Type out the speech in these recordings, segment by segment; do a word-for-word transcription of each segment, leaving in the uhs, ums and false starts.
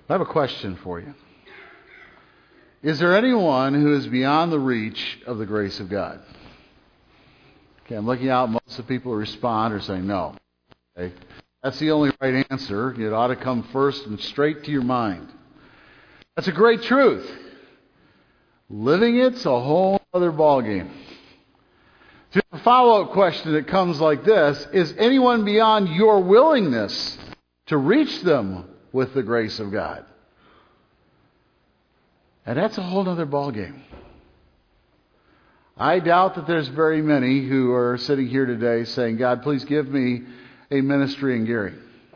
I have a question for you. Is there anyone who is beyond the reach of the grace of God? Okay, I'm looking out. Most of the people who respond are saying no. Okay, that's the only right answer. It ought to come first and straight to your mind. That's a great truth. Living it's a whole other ballgame. So a follow-up question that comes like this: is anyone beyond your willingness to reach them with the grace of God? And that's a whole other ballgame. I doubt that there's very many who are sitting here today saying, God, please give me a ministry in Gary.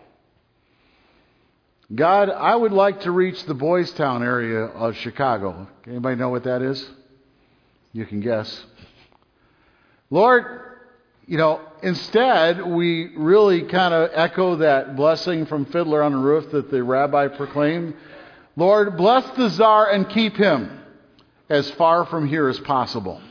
God, I would like to reach the Boys Town area of Chicago. Anybody know what that is? You can guess. Lord, you know, instead we really kind of echo that blessing from Fiddler on the Roof that the rabbi proclaimed. Lord, bless the Tsar and keep him as far from here as possible.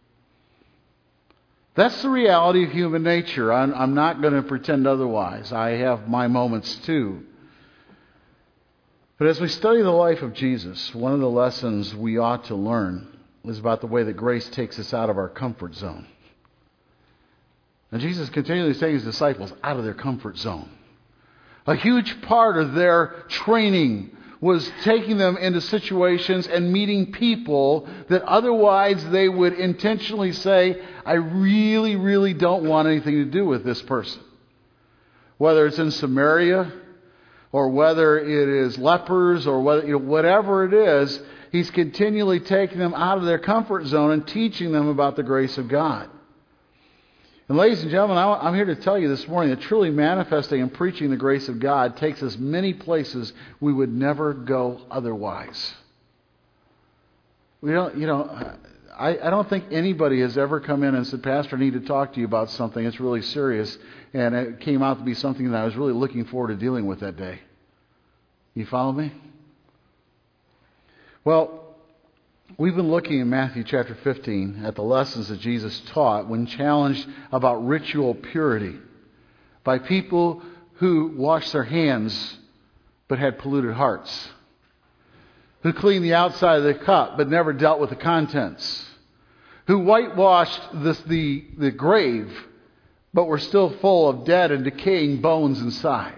That's the reality of human nature. I'm, I'm not going to pretend otherwise. I have my moments too. But as we study the life of Jesus, one of the lessons we ought to learn is about the way that grace takes us out of our comfort zone. And Jesus continually saying his disciples out of their comfort zone. A huge part of their training was taking them into situations and meeting people that otherwise they would intentionally say, I really, really don't want anything to do with this person. Whether it's in Samaria, or whether it is lepers, or whether, you know, whatever it is, he's continually taking them out of their comfort zone and teaching them about the grace of God. And ladies and gentlemen, I'm here to tell you this morning that truly manifesting and preaching the grace of God takes us many places we would never go otherwise. We don't, you know, I, I don't think anybody has ever come in and said, Pastor, I need to talk to you about something. It's really serious. And it came out to be something that I was really looking forward to dealing with that day. You follow me? Well, we've been looking in Matthew chapter fifteen at the lessons that Jesus taught when challenged about ritual purity by people who washed their hands but had polluted hearts, who cleaned the outside of the cup but never dealt with the contents, who whitewashed this, the, the grave but were still full of dead and decaying bones inside.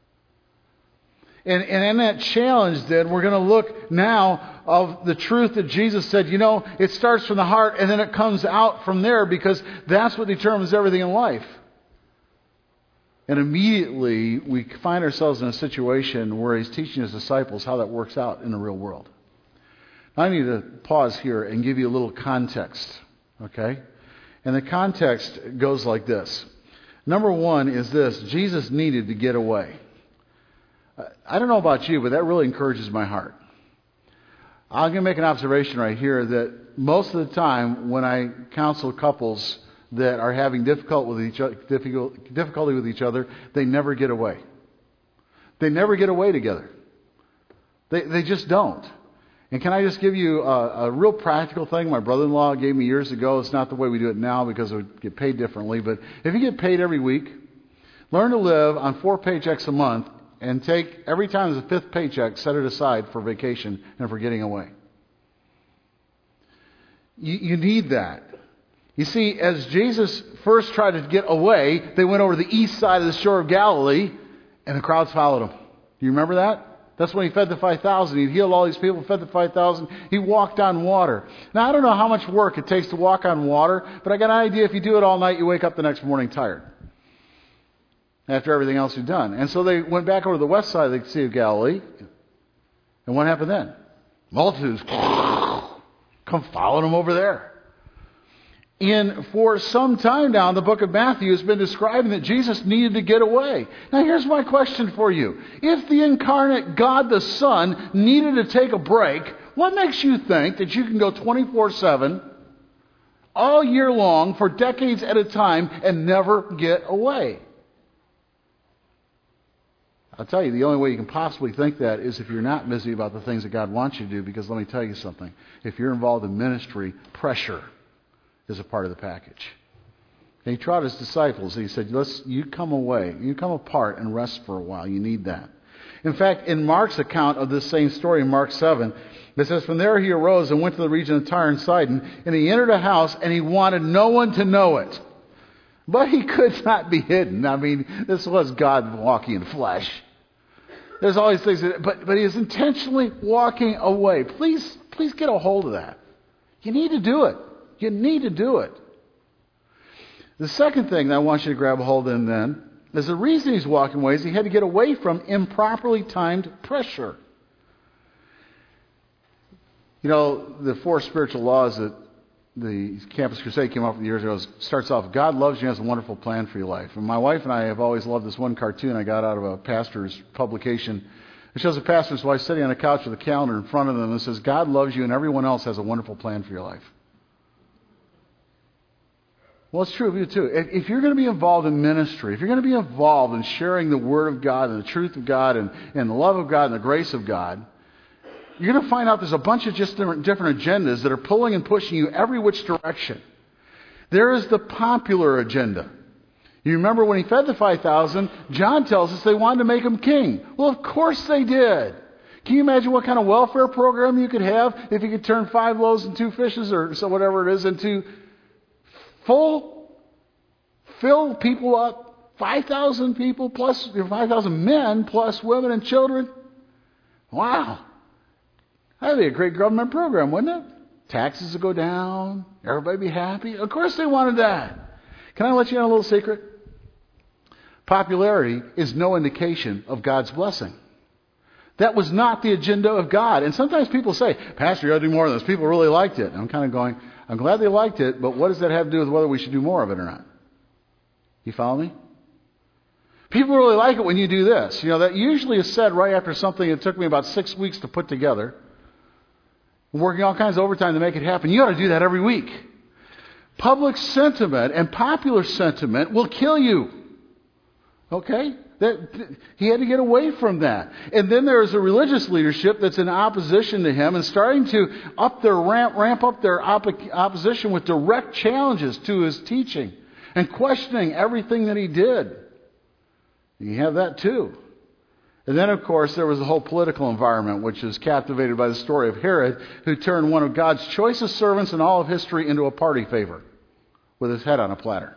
And, and in that challenge then, we're going to look now of the truth that Jesus said, you know, it starts from the heart and then it comes out from there because that's what determines everything in life. And immediately we find ourselves in a situation where he's teaching his disciples how that works out in the real world. I need to pause here and give you a little context, okay? And the context goes like this. Number one is this: Jesus needed to get away. I don't know about you, but that really encourages my heart. I'm going to make an observation right here that most of the time when I counsel couples that are having difficult with each other, difficult, difficulty with each other, they never get away. They never get away together. They, they just don't. And can I just give you a, a real practical thing my brother-in-law gave me years ago? It's not the way we do it now because we get paid differently. But if you get paid every week, learn to live on four paychecks a month and take every time there's a fifth paycheck, set it aside for vacation and for getting away. You, you need that. You see, as Jesus first tried to get away, they went over to the east side of the shore of Galilee and the crowds followed him. Do you remember that? That's when he fed the five thousand. He healed all these people, fed the five thousand. He walked on water. Now, I don't know how much work it takes to walk on water, but I got an idea if you do it all night, you wake up the next morning tired after everything else you've done. And so they went back over to the west side of the Sea of Galilee. And what happened then? Multitudes come following them over there. And for some time now, the book of Matthew has been describing that Jesus needed to get away. Now here's my question for you. If the incarnate God the Son needed to take a break, what makes you think that you can go twenty-four seven all year long for decades at a time and never get away? I'll tell you, the only way you can possibly think that is if you're not busy about the things that God wants you to do, because let me tell you something. If you're involved in ministry, pressure is a part of the package. And he taught his disciples. He said, Let's, you come away. You come apart and rest for a while. You need that. In fact, in Mark's account of this same story in Mark seven, it says, "From there he arose and went to the region of Tyre and Sidon, and he entered a house, and he wanted no one to know it. But he could not be hidden." I mean, this was God walking in flesh. There's all these things, that, but, but he is intentionally walking away. Please, please get a hold of that. You need to do it. You need to do it. The second thing that I want you to grab a hold of then is the reason he's walking away is he had to get away from improperly timed pressure. You know, the four spiritual laws that the Campus Crusade came up with years ago starts off, God loves you and has a wonderful plan for your life. And my wife and I have always loved this one cartoon I got out of a pastor's publication. It shows a pastor's wife sitting on a couch with a calendar in front of them and says, God loves you and everyone else has a wonderful plan for your life. Well, it's true of you too. If you're going to be involved in ministry, if you're going to be involved in sharing the Word of God and the truth of God and, and the love of God and the grace of God, you're going to find out there's a bunch of just different, different agendas that are pulling and pushing you every which direction. There is the popular agenda. You remember when he fed the five thousand, John tells us they wanted to make him king. Well, of course they did. Can you imagine what kind of welfare program you could have if you could turn five loaves and two fishes or so whatever it is into full, fill people up, five thousand people plus, five thousand men plus women and children? Wow. That'd be a great government program, wouldn't it? Taxes would go down. Everybody be happy. Of course they wanted that. Can I let you in a little secret? Popularity is no indication of God's blessing. That was not the agenda of God. And sometimes people say, Pastor, you ought to do more of this. People really liked it. And I'm kind of going, I'm glad they liked it, but what does that have to do with whether we should do more of it or not? You follow me? People really like it when you do this. You know, that usually is said right after something that took me about six weeks to put together. Working all kinds of overtime to make it happen. You ought to do that every week. Public sentiment and popular sentiment will kill you. Okay? That, he had to get away from that. And then there is a religious leadership that's in opposition to him and starting to up their ramp, ramp up their op- opposition with direct challenges to his teaching and questioning everything that he did. You have that too. And then, of course, there was the whole political environment, which is captivated by the story of Herod, who turned one of God's choicest servants in all of history into a party favor with his head on a platter.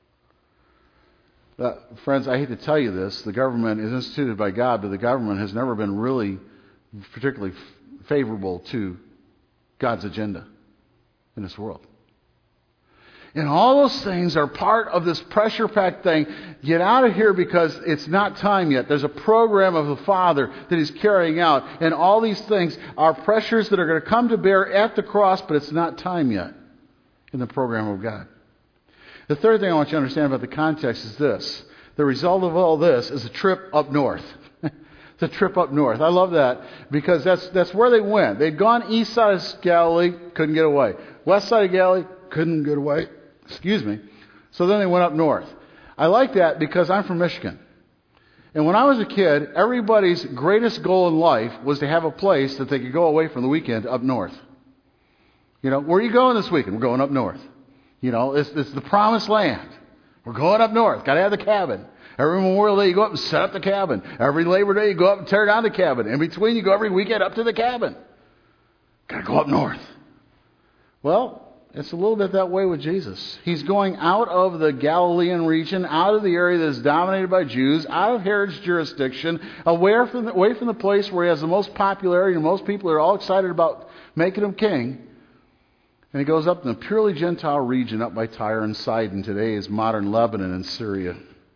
Uh, friends, I hate to tell you this. The government is instituted by God, but the government has never been really particularly f- favorable to God's agenda in this world. And all those things are part of this pressure-packed thing. Get out of here because it's not time yet. There's a program of the Father that He's carrying out. And all these things are pressures that are going to come to bear at the cross, but it's not time yet in the program of God. The third thing I want you to understand about the context is this. The result of all this is a trip up north. It's a trip up north. I love that because that's that's where they went. They'd gone east side of Galilee, couldn't get away. West side of Galilee, couldn't get away. Excuse me. So then they went up north. I like that because I'm from Michigan. And when I was a kid, everybody's greatest goal in life was to have a place that they could go away from the weekend up north. You know, where are you going this weekend? We're going up north. You know, it's, it's the promised land. We're going up north. Got to have the cabin. Every Memorial Day, you go up and set up the cabin. Every Labor Day, you go up and tear down the cabin. In between, you go every weekend up to the cabin. Got to go up north. Well, it's a little bit that way with Jesus. He's going out of the Galilean region, out of the area that is dominated by Jews, out of Herod's jurisdiction, away from the, away from the place where he has the most popularity and most people are all excited about making him king. And he goes up in the purely Gentile region up by Tyre and Sidon. Today is modern Lebanon and Syria.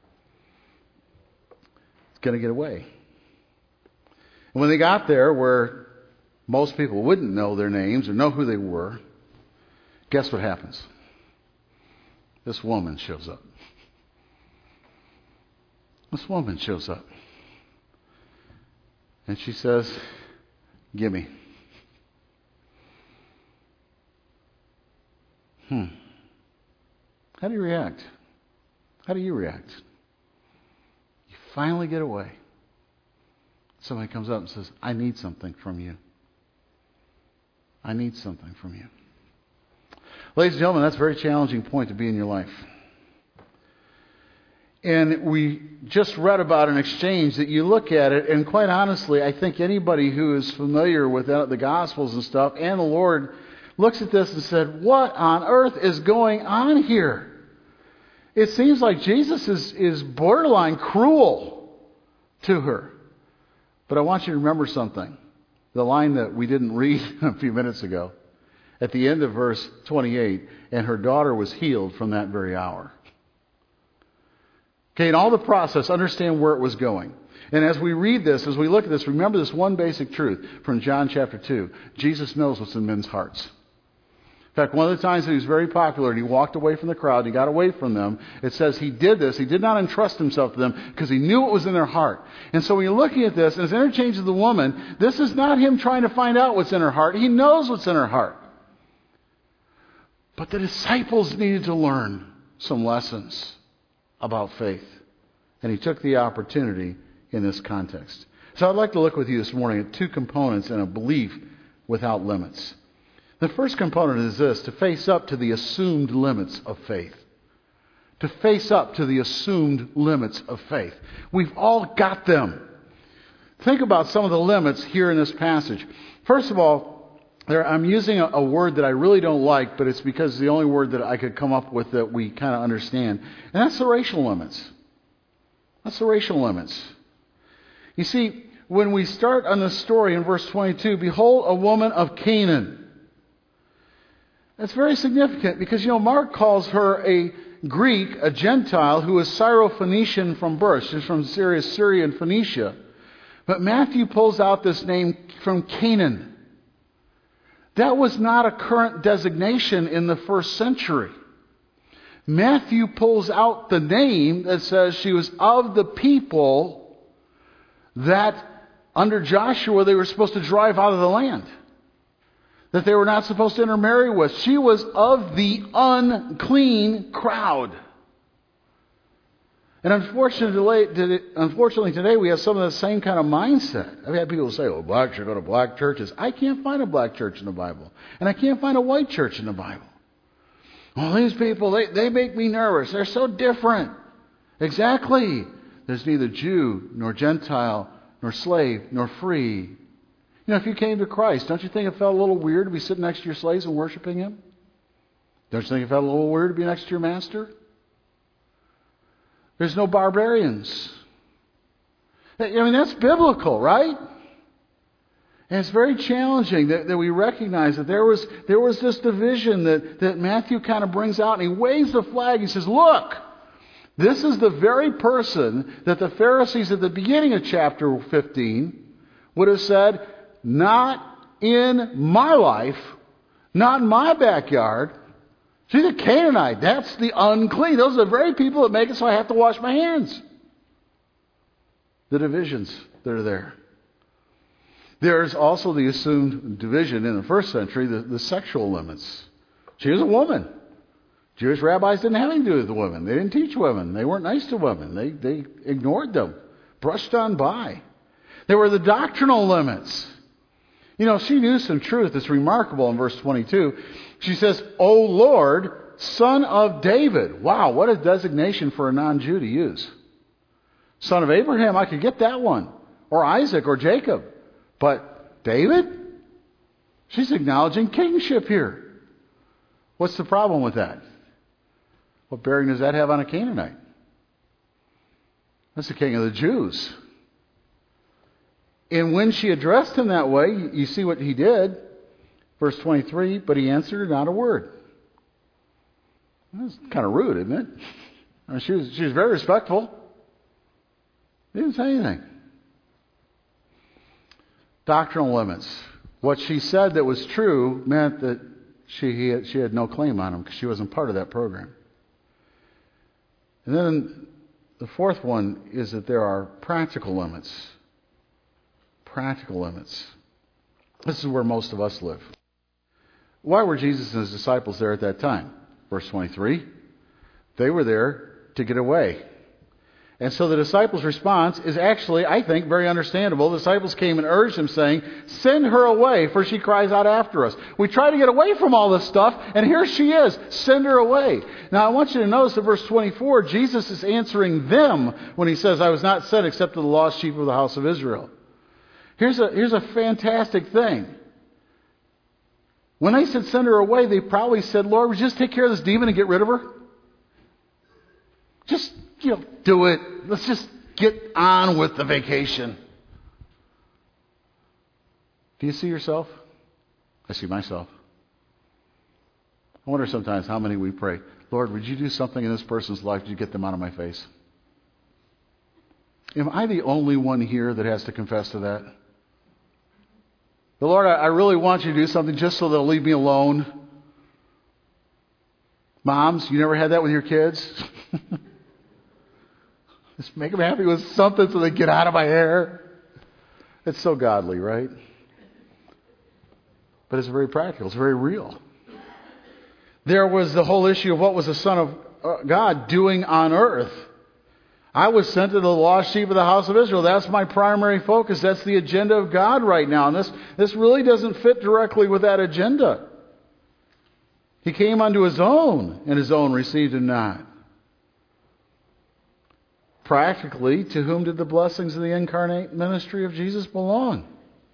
He's going to get away. And when they got there, where most people wouldn't know their names or know who they were, guess what happens? This woman shows up. This woman shows up. And she says, "Gimme." Hmm. How do you react? How do you react? You finally get away. Somebody comes up and says, "I need something from you. I need something from you." Ladies and gentlemen, that's a very challenging point to be in your life. And we just read about an exchange that you look at it, and quite honestly, I think anybody who is familiar with the Gospels and stuff and the Lord looks at this and said, what on earth is going on here? It seems like Jesus is, is borderline cruel to her. But I want you to remember something. The line that we didn't read a few minutes ago. At the end of verse twenty-eight, and her daughter was healed from that very hour. Okay, in all the process, understand where it was going. And as we read this, as we look at this, remember this one basic truth from John chapter two. Jesus knows what's in men's hearts. In fact, one of the times that he was very popular and he walked away from the crowd, he got away from them, it says he did this. He did not entrust himself to them because he knew what was in their heart. And so when you're looking at this, and his interchange with the woman, this is not him trying to find out what's in her heart. He knows what's in her heart. But the disciples needed to learn some lessons about faith. And he took the opportunity in this context. So I'd like to look with you this morning at two components in a belief without limits. The first component is this, to face up to the assumed limits of faith. To face up to the assumed limits of faith. We've all got them. Think about some of the limits here in this passage. First of all, there, I'm using a, a word that I really don't like, but it's because it's the only word that I could come up with that we kind of understand. And that's the racial limits. That's the racial limits. You see, when we start on the story in verse twenty-two, behold, a woman of Canaan. That's very significant because, you know, Mark calls her a Greek, a Gentile, who is Syro-Phoenician from birth. She's from Syria, Syria and Phoenicia. But Matthew pulls out this name from Canaan. That was not a current designation in the first century. Matthew pulls out the name that says she was of the people that under Joshua they were supposed to drive out of the land. That they were not supposed to intermarry with. She was of the unclean crowd. And unfortunately, unfortunately today we have some of the same kind of mindset. I've had people say, oh, blacks should go to black churches. I can't find a black church in the Bible. And I can't find a white church in the Bible. Well, these people, they, they make me nervous. They're so different. Exactly. There's neither Jew, nor Gentile, nor slave, nor free. You know, if you came to Christ, don't you think it felt a little weird to be sitting next to your slaves and worshiping Him? Don't you think it felt a little weird to be next to your master? There's no barbarians. I mean, that's biblical, right? And it's very challenging that, that we recognize that there was there was this division that, that Matthew kind of brings out, and he waves the flag. He says, look, this is the very person that the Pharisees at the beginning of chapter fifteen would have said, not in my life, not in my backyard. She's a Canaanite. That's the unclean. Those are the very people that make it so I have to wash my hands. The divisions that are there. There's also the assumed division in the first century, the, the sexual limits. She was a woman. Jewish rabbis didn't have anything to do with the women. They didn't teach women. They weren't nice to women. They, they ignored them, brushed on by. There were the doctrinal limits. You know, she knew some truth. It's remarkable in verse twenty-two. She says, O Lord, Son of David. Wow, what a designation for a non-Jew to use. Son of Abraham, I could get that one. Or Isaac or Jacob. But David? She's acknowledging kingship here. What's the problem with that? What bearing does that have on a Canaanite? That's the king of the Jews. And when she addressed him that way, you see what he did. Verse twenty-three, but he answered her not a word. That's kind of rude, isn't it? I mean, she was, she was very respectful. He didn't say anything. Doctrinal limits. What she said that was true meant that she had, she had no claim on him because she wasn't part of that program. And then the fourth one is that there are practical limits. Practical limits. This is where most of us live. Why were Jesus and his disciples there at that time? Verse twenty-three. They were there to get away. And so the disciples' response is actually, I think, very understandable. The disciples came and urged him, saying, "Send her away, for she cries out after us." We try to get away from all this stuff, and here she is. Send her away. Now, I want you to notice in verse twenty-four, Jesus is answering them when he says, "I was not sent except to the lost sheep of the house of Israel." Here's a, here's a fantastic thing. When they said send her away, they probably said, "Lord, would you just take care of this demon and get rid of her? Just, you know, do it. Let's just get on with the vacation." Do you see yourself? I see myself. I wonder sometimes how many we pray, "Lord, would you do something in this person's life? Would you get them out of my face?" Am I the only one here that has to confess to that? The Lord, I really want you to do something just so they'll leave me alone. Moms, you never had that with your kids? Just make them happy with something so they get out of my hair. It's so godly, right? But it's very practical. It's very real. There was the whole issue of what was the Son of God doing on earth. I was sent to the lost sheep of the house of Israel. That's my primary focus. That's the agenda of God right now. And this, this really doesn't fit directly with that agenda. He came unto his own, and his own received him not. Practically, to whom did the blessings of the incarnate ministry of Jesus belong?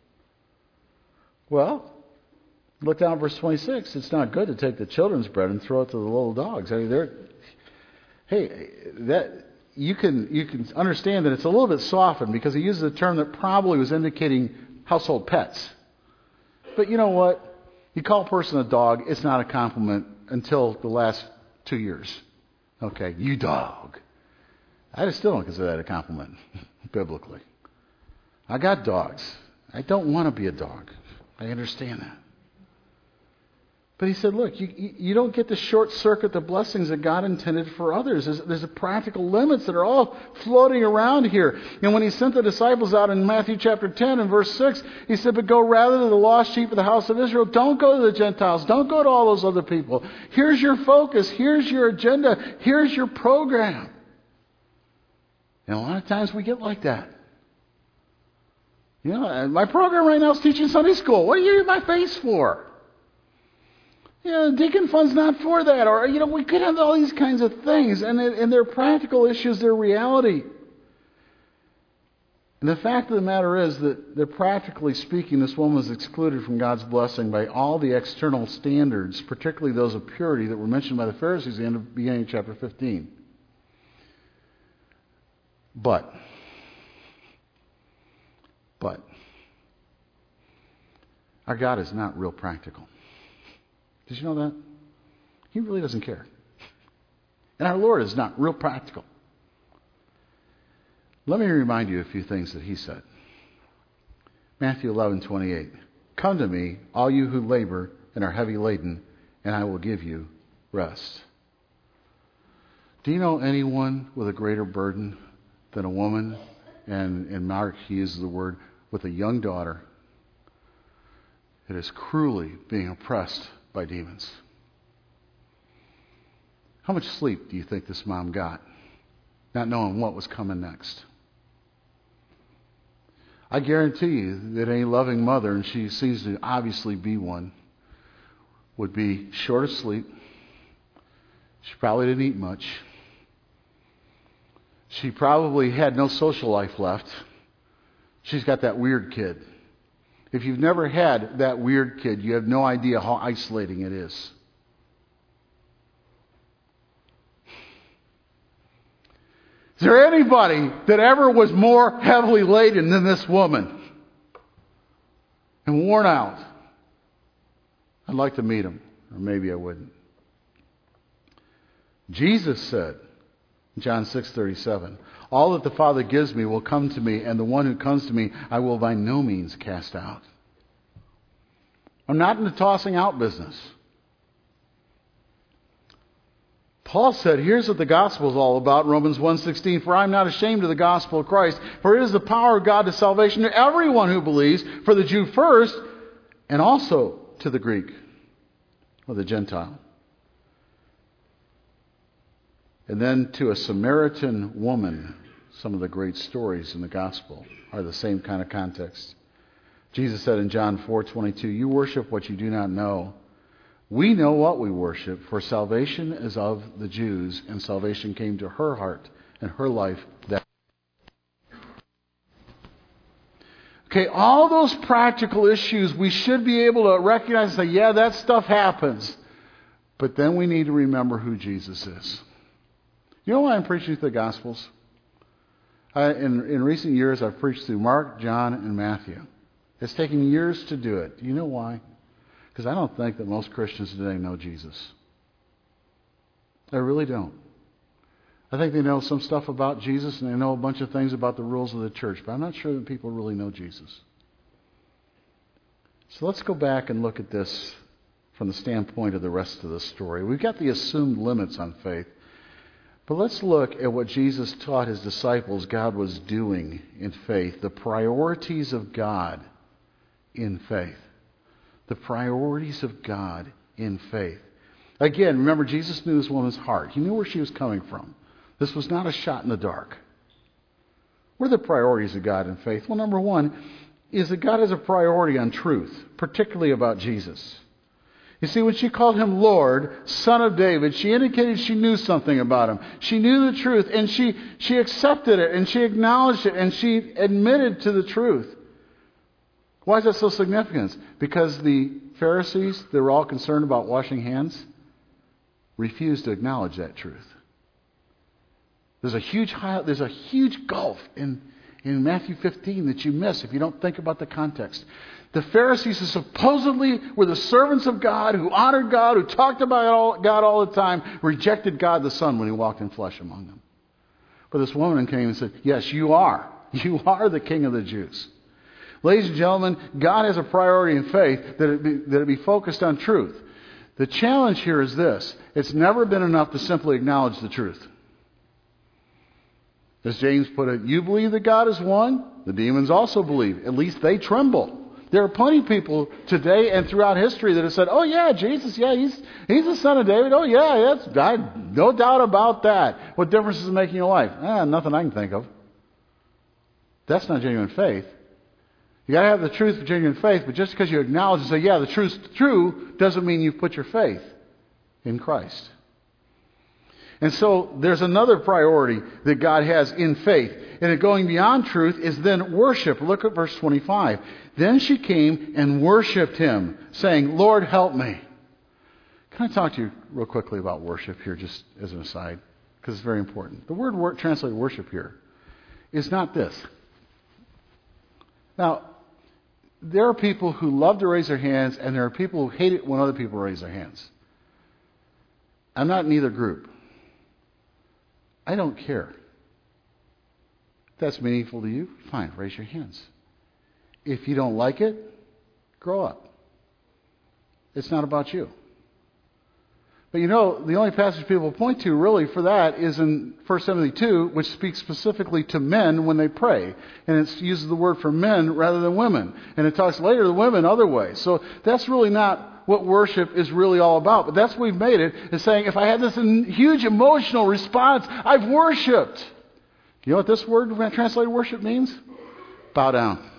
Well, look down at verse twenty-six. It's not good to take the children's bread and throw it to the little dogs. I mean, they're, hey, that... You can you can understand that it's a little bit softened because he uses a term that probably was indicating household pets. But you know what? You call a person a dog, it's not a compliment until the last two years. Okay, you dog. I just still don't consider that a compliment, biblically. I got dogs. I don't want to be a dog. I understand that. But he said, look, you, you don't get to short circuit the blessings that God intended for others. There's, there's a practical limits that are all floating around here. And when he sent the disciples out in Matthew chapter ten and verse six, he said, but go rather to the lost sheep of the house of Israel. Don't go to the Gentiles. Don't go to all those other people. Here's your focus. Here's your agenda. Here's your program. And a lot of times we get like that. You know, my program right now is teaching Sunday school. What are you in my face for? Yeah, Deacon Fund's not for that. Or, you know, we could have all these kinds of things. And, and they're practical issues. They're reality. And the fact of the matter is that, that practically speaking, this woman was excluded from God's blessing by all the external standards, particularly those of purity that were mentioned by the Pharisees at the end of, beginning of chapter fifteen. But, but, our God is not real practical. Did you know that? He really doesn't care. And our Lord is not real practical. Let me remind you a few things that he said. Matthew eleven twenty-eight. Come to me, all you who labor and are heavy laden, and I will give you rest. Do you know anyone with a greater burden than a woman, and in Mark he uses the word, with a young daughter that is cruelly being oppressed by demons? How much sleep do you think this mom got, not knowing what was coming next? I guarantee you that any loving mother, and she seems to obviously be one, would be short of sleep. She probably didn't eat much. She probably had no social life left. She's got that weird kid. If you've never had that weird kid, you have no idea how isolating it is. Is there anybody that ever was more heavily laden than this woman? And worn out? I'd like to meet him, or maybe I wouldn't. Jesus said, John six thirty-seven, all that the Father gives me will come to me, and the one who comes to me I will by no means cast out. I'm not in the tossing out business. Paul said, here's what the gospel is all about, Romans one sixteen, for I am not ashamed of the gospel of Christ, for it is the power of God to salvation to everyone who believes, for the Jew first, and also to the Greek, or the Gentile. And then to a Samaritan woman some of the great stories in the gospel are the same kind of context. Jesus said in John four twenty-two, "You worship what you do not know. We know what we worship, for salvation is of the Jews," and salvation came to her heart and her life that. Okay, all those practical issues we should be able to recognize and say, yeah, that stuff happens. But then we need to remember who Jesus is. You know why I'm preaching through the Gospels? I, in, in recent years, I've preached through Mark, John, and Matthew. It's taken years to do it. You know why? Because I don't think that most Christians today know Jesus. I really don't. I think they know some stuff about Jesus and they know a bunch of things about the rules of the church, but I'm not sure that people really know Jesus. So let's go back and look at this from the standpoint of the rest of the story. We've got the assumed limits on faith, but let's look at what Jesus taught his disciples God was doing in faith, the priorities of God in faith. The priorities of God in faith. Again, remember, Jesus knew this woman's heart. He knew where she was coming from. This was not a shot in the dark. What are the priorities of God in faith? Well, number one is that God has a priority on truth, particularly about Jesus. You see, when she called him Lord, Son of David, she indicated she knew something about him. She knew the truth, and she, she accepted it, and she acknowledged it, and she admitted to the truth. Why is that so significant? Because the Pharisees, they were all concerned about washing hands, refused to acknowledge that truth. There's a huge high, there's a huge gulf in, in Matthew fifteen that you miss if you don't think about the context. The Pharisees, who supposedly were the servants of God, who honored God, who talked about God all the time, rejected God the Son when he walked in flesh among them. But this woman came and said, yes, you are. You are the King of the Jews. Ladies and gentlemen, God has a priority in faith that it be, that it be focused on truth. The challenge here is this. It's never been enough to simply acknowledge the truth. As James put it, you believe that God is one, the demons also believe. At least they tremble. There are plenty of people today and throughout history that have said, oh yeah, Jesus, yeah, he's he's the Son of David. Oh yeah, that's I, no doubt about that. What difference does it make in your life? Ah, nothing I can think of. That's not genuine faith. You got to have the truth for genuine faith, but just because you acknowledge and say, yeah, the truth's true, doesn't mean you've put your faith in Christ. And so there's another priority that God has in faith. And it going beyond truth is then worship. Look at verse twenty-five. Then she came and worshipped him, saying, Lord, help me. Can I talk to you real quickly about worship here, just as an aside? Because it's very important. The word wor- translated worship here is not this. Now, there are people who love to raise their hands, and there are people who hate it when other people raise their hands. I'm not in either group. I don't care. If that's meaningful to you, fine, raise your hands. If you don't like it, grow up. It's not about you. But you know, the only passage people point to really for that is in First Timothy two, which speaks specifically to men when they pray. And it uses the word for men rather than women. And it talks later to women other ways. So that's really not what worship is really all about. But that's what we've made it, is saying, if I had this huge emotional response, I've worshipped. You know what this word translated worship means? Bow down.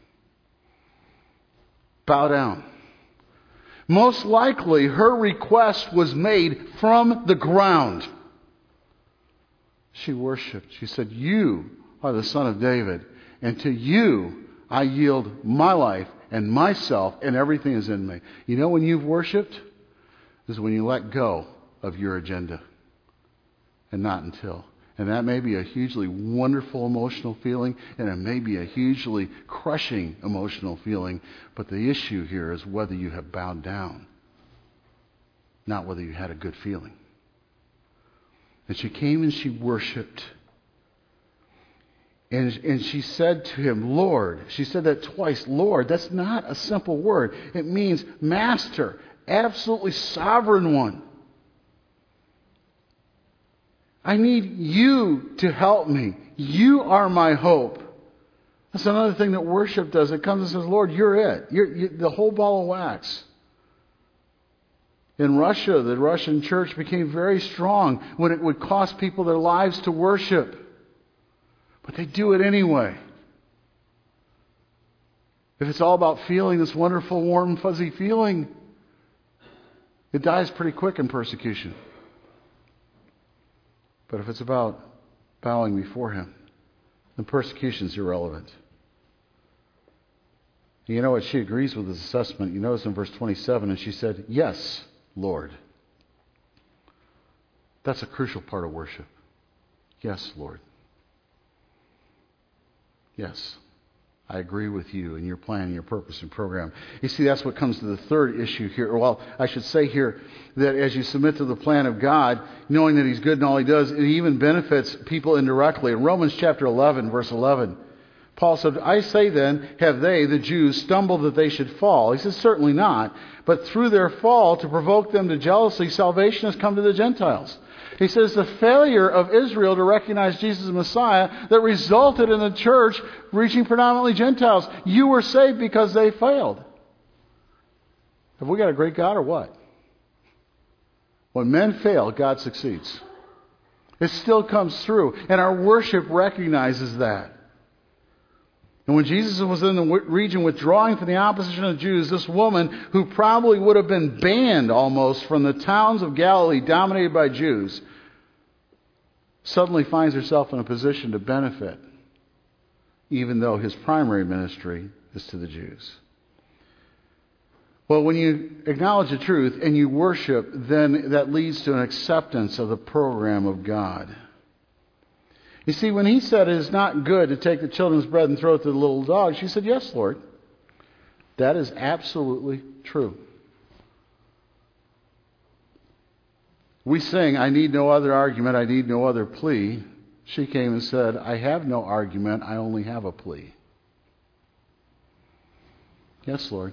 Bow down. Most likely, her request was made from the ground. She worshipped. She said, you are the Son of David, and to you I yield my life and myself, and everything is in me. You know when you've worshipped? Is when you let go of your agenda. And not until. And that may be a hugely wonderful emotional feeling, and it may be a hugely crushing emotional feeling, but the issue here is whether you have bowed down, not whether you had a good feeling. And she came and she worshipped. And, and she said to him, Lord. She said that twice, Lord. That's not a simple word. It means master, absolutely sovereign one. I need you to help me. You are my hope. That's another thing that worship does. It comes and says, Lord, you're it. You're, you're the whole ball of wax. In Russia, the Russian church became very strong when it would cost people their lives to worship. But they do it anyway. If it's all about feeling this wonderful, warm, fuzzy feeling, it dies pretty quick in persecution. But if it's about bowing before Him, then persecution is irrelevant. You know what? She agrees with his assessment. You notice in verse twenty-seven, and she said, "Yes, Lord." That's a crucial part of worship. Yes, Lord. Yes, I agree with you and your plan and your purpose and program. You see, that's what comes to the third issue here. Well, I should say here that as you submit to the plan of God, knowing that He's good in all He does, it even benefits people indirectly. In Romans chapter eleven, verse eleven, Paul said, "I say then, have they, the Jews, stumbled that they should fall?" He says, "Certainly not. But through their fall, to provoke them to jealousy, salvation has come to the Gentiles." He says the failure of Israel to recognize Jesus as Messiah that resulted in the church reaching predominantly Gentiles. You were saved because they failed. Have we got a great God or what? When men fail, God succeeds. It still comes through. And our worship recognizes that. And when Jesus was in the region withdrawing from the opposition of the Jews, this woman, who probably would have been banned almost from the towns of Galilee dominated by Jews, suddenly finds herself in a position to benefit, even though His primary ministry is to the Jews. Well, when you acknowledge the truth and you worship, then that leads to an acceptance of the program of God. You see, when He said it is not good to take the children's bread and throw it to the little dogs, she said, "Yes, Lord." That is absolutely true. We sing, "I need no other argument, I need no other plea." She came and said, "I have no argument, I only have a plea." Yes, Lord.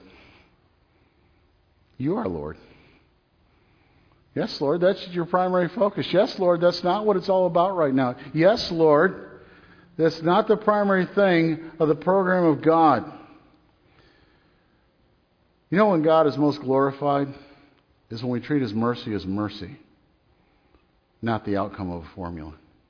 You are Lord. Yes, Lord, that's your primary focus. Yes, Lord, that's not what it's all about right now. Yes, Lord, that's not the primary thing of the program of God. You know when God is most glorified? Is when we treat His mercy as mercy, not the outcome of a formula.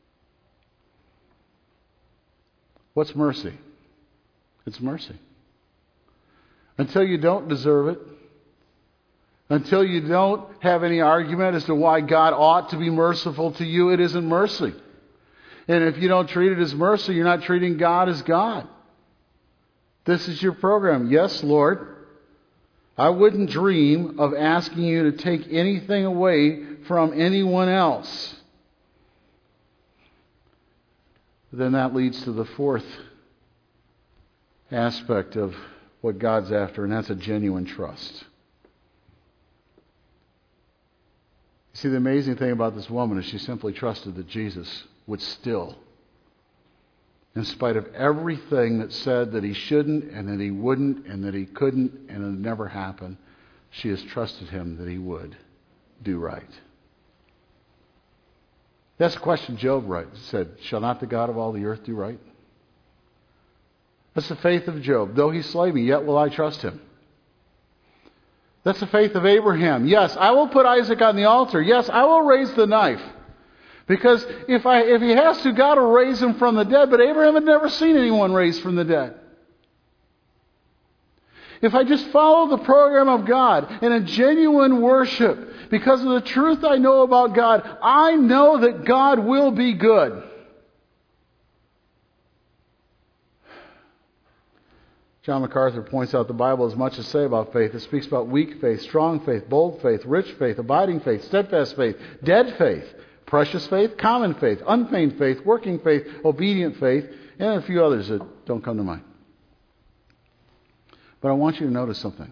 What's mercy? It's mercy. Until you don't deserve it, until you don't have any argument as to why God ought to be merciful to you, it isn't mercy. And if you don't treat it as mercy, you're not treating God as God. This is your program. Yes, Lord. I wouldn't dream of asking you to take anything away from anyone else. Then that leads to the fourth aspect of what God's after, and that's a genuine trust. See, the amazing thing about this woman is she simply trusted that Jesus would still, in spite of everything that said that He shouldn't and that He wouldn't and that He couldn't and it would never happen, she has trusted Him that He would do right. That's the question Job right, said, "Shall not the God of all the earth do right?" That's the faith of Job. "Though He slay me, yet will I trust Him." That's the faith of Abraham. "Yes, I will put Isaac on the altar. Yes, I will raise the knife. Because if I if he has to, God will raise him from the dead." But Abraham had never seen anyone raised from the dead. If I just follow the program of God in a genuine worship, because of the truth I know about God, I know that God will be good. John MacArthur points out the Bible has much to say about faith. It speaks about weak faith, strong faith, bold faith, rich faith, abiding faith, steadfast faith, dead faith, precious faith, common faith, unfeigned faith, working faith, obedient faith, and a few others that don't come to mind. But I want you to notice something.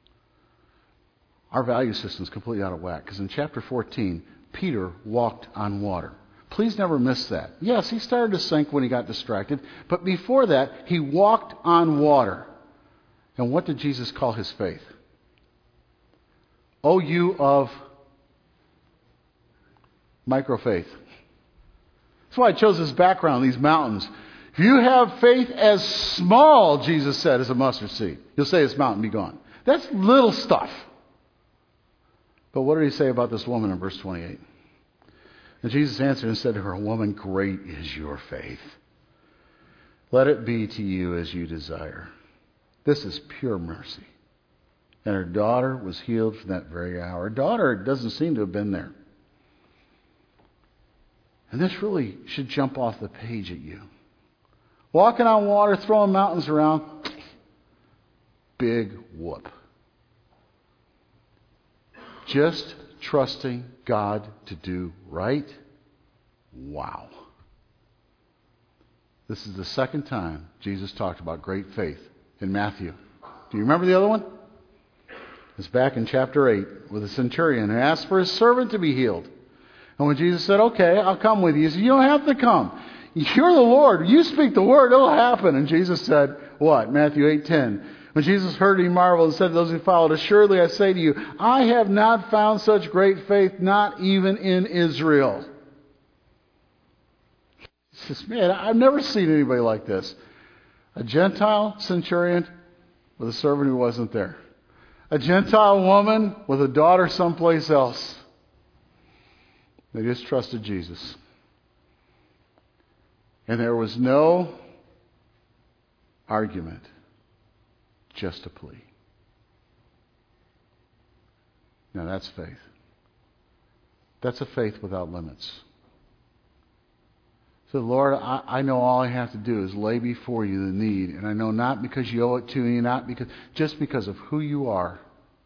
Our value system is completely out of whack, because in chapter fourteen, Peter walked on water. Please never miss that. Yes, he started to sink when he got distracted, but before that, he walked on water. And what did Jesus call his faith? "O you of microfaith." That's why I chose this background, these mountains. If you have faith as small, Jesus said, as a mustard seed, you'll say this mountain be gone. That's little stuff. But what did He say about this woman in verse twenty-eight? And Jesus answered and said to her, "Woman, great is your faith. Let it be to you as you desire. This is pure mercy. And her daughter was healed from that very hour. Her daughter doesn't seem to have been there. And this really should jump off the page at you. Walking on water, throwing mountains around. Big whoop. Just trusting God to do right. Wow. This is the second time Jesus talked about great faith in Matthew. Do you remember the other one? It's back in chapter eight with the centurion who asked for his servant to be healed. And when Jesus said, okay, I'll come with you, he said, you don't have to come. You're the Lord. You speak the word, it'll happen. And Jesus said, what? Matthew eight ten. When Jesus heard it, he marveled and said to those who followed, assuredly I say to you, I have not found such great faith, not even in Israel. He says, man, I've never seen anybody like this. A Gentile centurion with a servant who wasn't there. A Gentile woman with a daughter someplace else. They just trusted Jesus. And there was no argument, just a plea. Now that's faith. That's a faith without limits. So Lord, I, I know all I have to do is lay before you the need. And I know not because you owe it to me, not because, just because of who you are.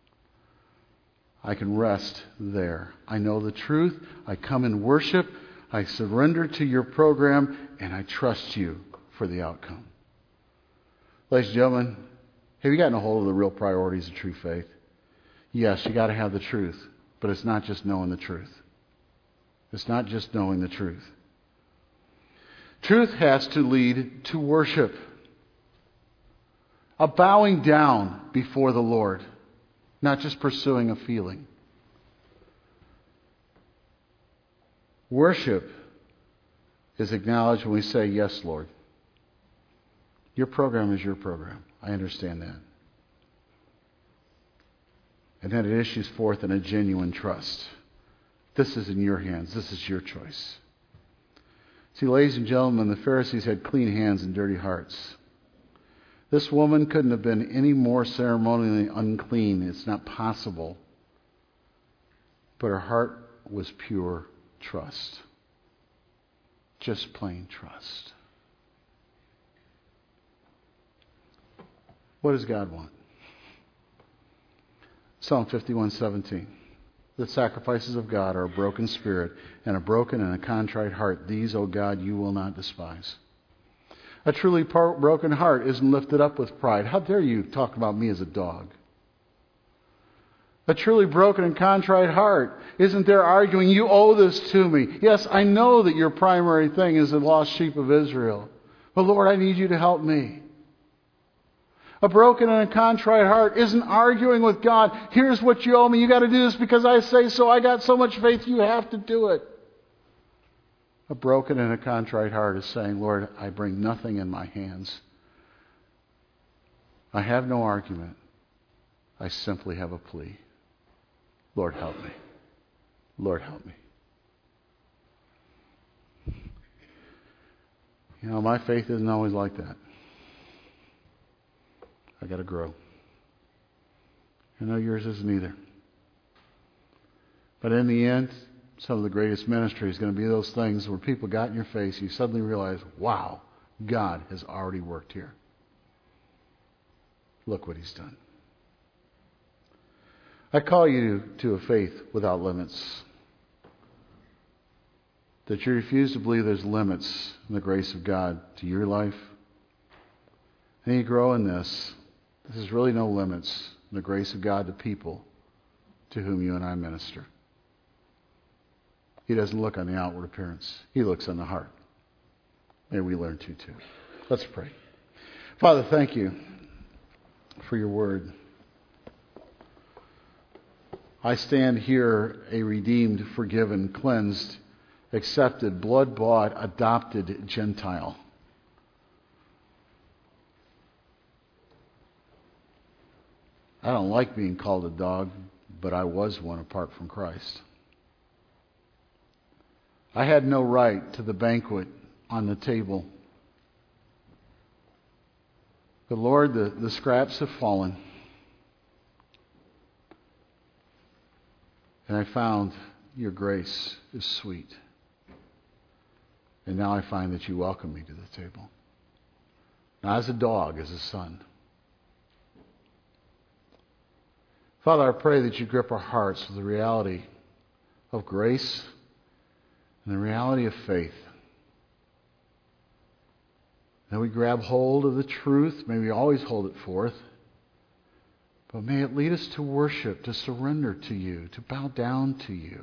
I can rest there. I know the truth. I come in worship. I surrender to your program. And I trust you for the outcome. Ladies and gentlemen, have you gotten a hold of the real priorities of true faith? Yes, you got to have the truth. But it's not just knowing the truth. It's not just knowing the truth. Truth has to lead to worship. A bowing down before the Lord. Not just pursuing a feeling. Worship is acknowledged when we say, yes, Lord. Your program is your program. I understand that. And then it issues forth in a genuine trust. This is in your hands. This is your choice. See, ladies and gentlemen, the Pharisees had clean hands and dirty hearts. This woman couldn't have been any more ceremonially unclean. It's not possible. But her heart was pure trust. Just plain trust. What does God want? Psalm fifty-one seventeen. The sacrifices of God are a broken spirit and a broken and a contrite heart. These, O God, you will not despise. A truly broken heart isn't lifted up with pride. How dare you talk about me as a dog? A truly broken and contrite heart isn't there arguing, you owe this to me. Yes, I know that your primary thing is the lost sheep of Israel. But Lord, I need you to help me. A broken and a contrite heart isn't arguing with God. Here's what you owe me. You got to do this because I say so. I got so much faith you have to do it. A broken and a contrite heart is saying, Lord, I bring nothing in my hands. I have no argument. I simply have a plea. Lord, help me. Lord, help me. You know, my faith isn't always like that. I got to grow. I know yours isn't either. But in the end, some of the greatest ministry is going to be those things where people got in your face, you suddenly realize, wow, God has already worked here. Look what He's done. I call you to a faith without limits. That you refuse to believe there's limits in the grace of God to your life. And you grow in this. There's really no limits in the grace of God to people to whom you and I minister. He doesn't look on the outward appearance. He looks on the heart. May we learn to too. Let's pray. Father, thank you for your word. I stand here a redeemed, forgiven, cleansed, accepted, blood-bought, adopted Gentile. I don't like being called a dog, but I was one apart from Christ. I had no right to the banquet on the table. But Lord, the, the scraps have fallen. And I found your grace is sweet. And now I find that you welcome me to the table. Not as a dog, as a son. Father, I pray that you grip our hearts with the reality of grace and the reality of faith. That we grab hold of the truth. May we always hold it forth. But may it lead us to worship, to surrender to you, to bow down to you.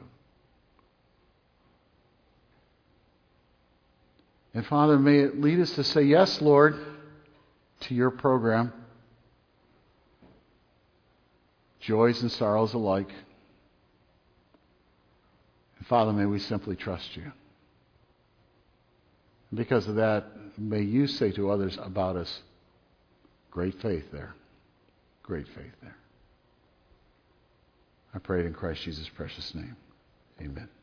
And Father, may it lead us to say, yes, Lord, to your program. Joys and sorrows alike. And Father, may we simply trust you. And because of that, may you say to others about us, great faith there. Great faith there. I pray it in Christ Jesus' precious name. Amen.